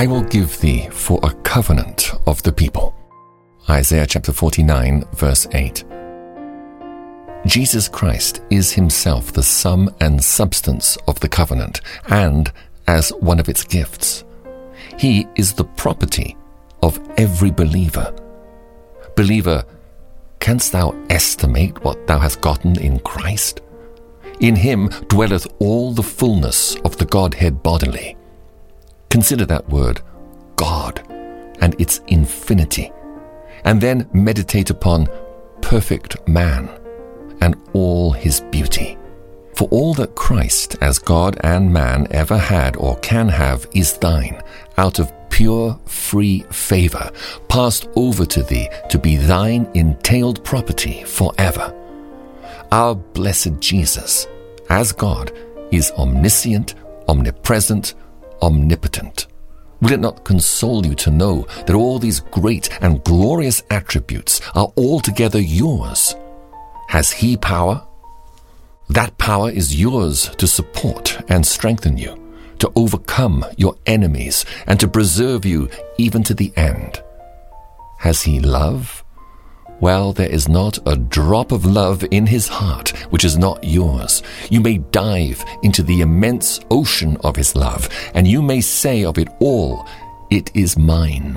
I will give thee for a covenant of the people. Isaiah chapter 49, verse 8. Jesus Christ is himself the sum and substance of the covenant, and as one of its gifts. He is the property of every believer. Believer, canst thou estimate what thou hast gotten in Christ? In him dwelleth all the fullness of the Godhead bodily. Consider that word, God, and its infinity, and then meditate upon perfect man and all his beauty. For all that Christ, as God and man, ever had or can have is thine, out of pure, free favor, passed over to thee to be thine entailed property forever. Our blessed Jesus, as God, is omniscient, omnipresent, omnipotent. Will it not console you to know that all these great and glorious attributes are altogether yours? Has he power? That power is yours to support and strengthen you, to overcome your enemies, and to preserve you even to the end. Has he love? Well, there is not a drop of love in his heart which is not yours. You may dive into the immense ocean of his love, and you may say of it all, it is mine.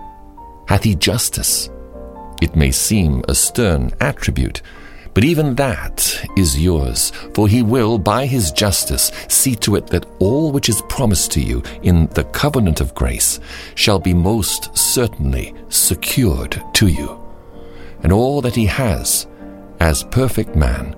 Hath he justice? It may seem a stern attribute, but even that is yours, for he will, by his justice, see to it that all which is promised to you in the covenant of grace shall be most certainly secured to you. And all that he has, as perfect man,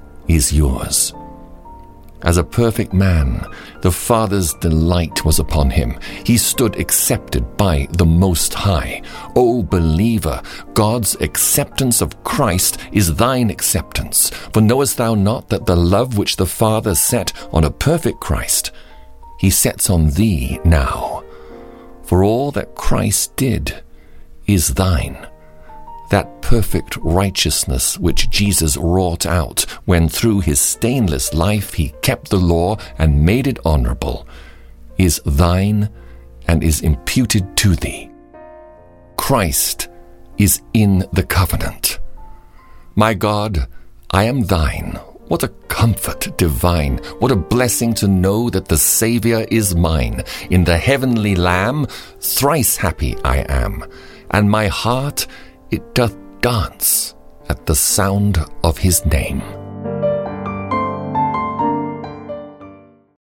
is yours. As a perfect man, the Father's delight was upon him. He stood accepted by the Most High. O believer, God's acceptance of Christ is thine acceptance. For knowest thou not that the love which the Father set on a perfect Christ, he sets on thee now? For all that Christ did is thine. That perfect righteousness which Jesus wrought out when through his stainless life he kept the law and made it honorable, is thine and is imputed to thee. Christ is in the covenant. My God, I am thine. What a comfort divine! What a blessing to know that the Saviour is mine. In the heavenly Lamb, thrice happy I am, and my heart it doth dance at the sound of his name.